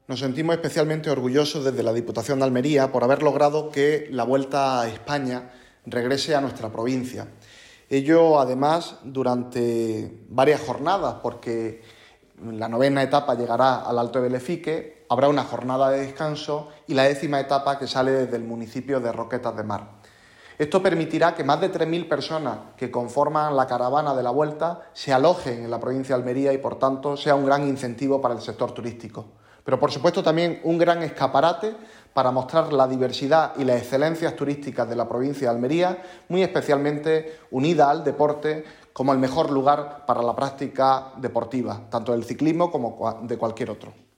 Nos sentimos especialmente orgullosos desde la Diputación de Almería por haber logrado que la Vuelta a España regrese a nuestra provincia. Ello, además, durante varias jornadas, porque la 9ª etapa llegará al Alto de Belefique, habrá una jornada de descanso y la 10ª etapa que sale desde el municipio de Roquetas de Mar. Esto permitirá que más de 3.000 personas que conforman la caravana de la Vuelta se alojen en la provincia de Almería y, por tanto, sea un gran incentivo para el sector turístico. Pero, por supuesto, también un gran escaparate para mostrar la diversidad y las excelencias turísticas de la provincia de Almería, muy especialmente unida al deporte como el mejor lugar para la práctica deportiva, tanto del ciclismo como de cualquier otro.